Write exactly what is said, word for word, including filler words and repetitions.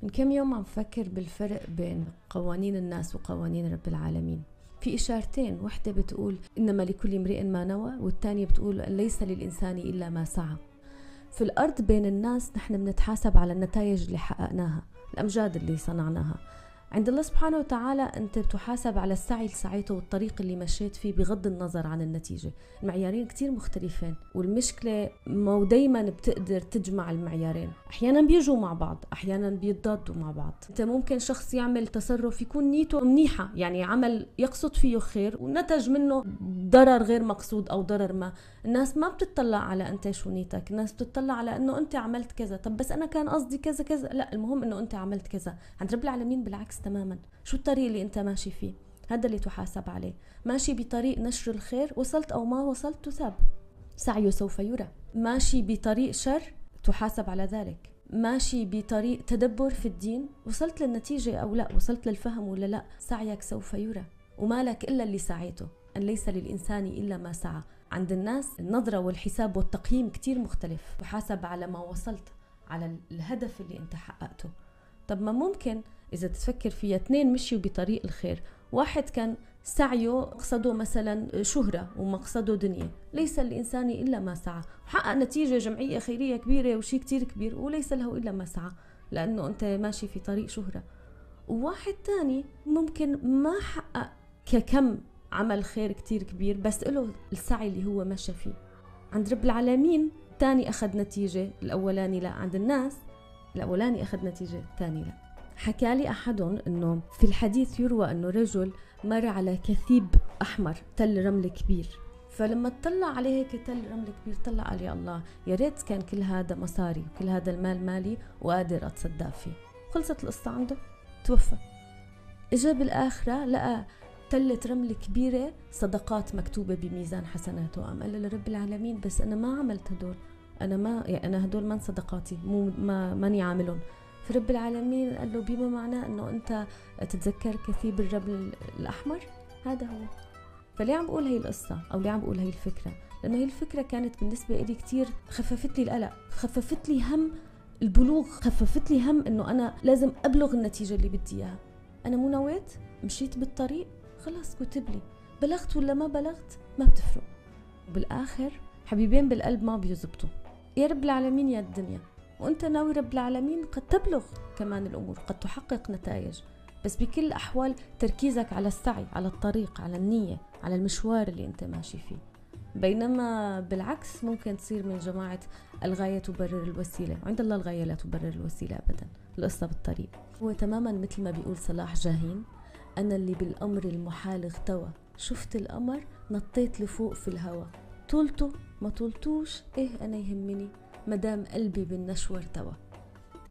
من كم يوم عم فكر بالفرق بين قوانين الناس وقوانين رب العالمين. في إشارتين، وحدة بتقول إنما لكل امرئ ما نوى، والثانية بتقول ليس للإنسان إلا ما سعى. في الأرض بين الناس نحن بنتحاسب على النتائج اللي حققناها، الأمجاد اللي صنعناها. عند الله سبحانه وتعالى أنت بتحاسب على السعي اللي سعيته والطريق اللي مشيت فيه بغض النظر عن النتيجة. المعيارين كتير مختلفين، والمشكلة مو دايما بتقدر تجمع المعيارين، أحيانا بيجوا مع بعض، أحيانا بيتضادوا مع بعض. أنت ممكن شخص يعمل تصرف يكون نيته منيحة، يعني عمل يقصد فيه خير ونتج منه ضرر غير مقصود أو ضرر ما. الناس ما بتطلع على أنت شو نيتك، الناس بتطلع على أنه أنت عملت كذا، طب بس أنا كان قصدي كذا كذا، لا المهم أنه أنت عملت كذا. عند رب العالمين بالعكس تماما، شو الطريق اللي أنت ماشي فيه، هذا اللي تحاسب عليه. ماشي بطريق نشر الخير، وصلت أو ما وصلت تثاب، سعيه سوف يرى. ماشي بطريق شر، تحاسب على ذلك. ماشي بطريق تدبر في الدين، وصلت للنتيجة أو لا، وصلت للفهم ولا لا، سعيك سوف يرى. وما لك إلا اللي سعيته، أن ليس للإنسان إلا ما سعى. عند الناس النظرة والحساب والتقييم كتير مختلف، تحاسب على ما وصلت، على الهدف اللي أنت حققته. طب ما ممكن إذا تفكر فيها اثنين مشيوا بطريق الخير، واحد كان سعيه مقصده مثلا شهرة ومقصده دنيا، ليس الإنسان إلا ما سعى، حقق نتيجة جمعية خيرية كبيرة وشي كتير كبير، وليس له إلا ما سعى لأنه أنت ماشي في طريق شهرة. وواحد تاني ممكن ما حقق ككم عمل خير كتير كبير، بس له السعي اللي هو ماشي فيه. عند رب العالمين تاني أخذ نتيجة، الأولاني لا. عند الناس الأولاني أخذ نتيجة، الثاني لا. حكى لي أحدهم أنه في الحديث يروى أنه رجل مر على كثيب أحمر، تل رمل كبير، فلما اطلع عليه هيك تل رمل كبير، طلع قال يا الله يا ريت كان كل هذا مصاري وكل هذا المال مالي وقادر أتصدق فيه. خلصت القصة عنده، توفى. إجا بالآخرة لقى تلة رمل كبيرة صدقات مكتوبة بميزان حسناته، قام قال لرب العالمين بس أنا ما عملت هدول، أنا ما يعني أنا هدول من صدقاتي، مو ما ماني عاملهم. فرب العالمين قال له بما معناه أنه أنت تتذكر كثيب الرمل الأحمر، هذا هو. فليه عم بقول هاي القصة أو ليه عم بقول هاي الفكرة؟ لأنه هاي الفكرة كانت بالنسبة إلي كتير خففت لي القلق، خففت لي هم البلوغ، خففت لي هم أنه أنا لازم أبلغ النتيجة اللي بدي إياها. أنا مو نويت، مشيت بالطريق، خلاص كتب لي، بلغت ولا ما بلغت ما بتفرق. وبالآخر حبيبين بالقلب ما بيزبطوا، يا رب العالمين يا الدنيا، وأنت ناوي رب العالمين قد تبلغ كمان الأمور، قد تحقق نتائج، بس بكل الأحوال تركيزك على السعي، على الطريق، على النية، على المشوار اللي أنت ماشي فيه. بينما بالعكس ممكن تصير من جماعة الغاية تبرر الوسيلة، وعند الله الغاية لا تبرر الوسيلة أبدا. القصة بالطريق هو تماما مثل ما بيقول صلاح جاهين، أنا اللي بالأمر المحال اغتوى، شفت القمر نطيت لفوق في الهوى، طولته ما طولتوش إيه أنا يهمني مدام قلبي بالنشوة ارتوى.